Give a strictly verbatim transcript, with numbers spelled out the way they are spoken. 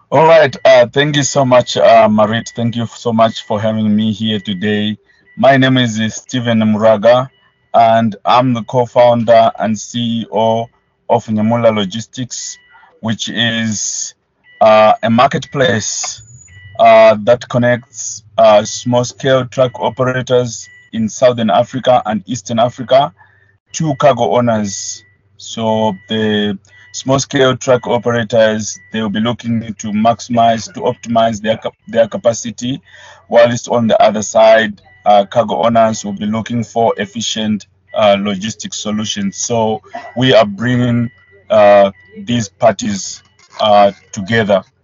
All right. Uh, thank you so much, uh, Marit. Thank you so much for having me here today. My name is uh, Steven Muraga, and I'm the co-founder and C E O of Nyamula Logistics, which is uh, a marketplace uh, that connects uh, small-scale truck operators in Southern Africa and Eastern Africa to cargo owners. So the small scale truck operators, they will be looking to maximize, to optimize their cap- their capacity, whilst on the other side, uh, cargo owners will be looking for efficient uh, logistic solutions. So we are bringing uh, these parties uh, together.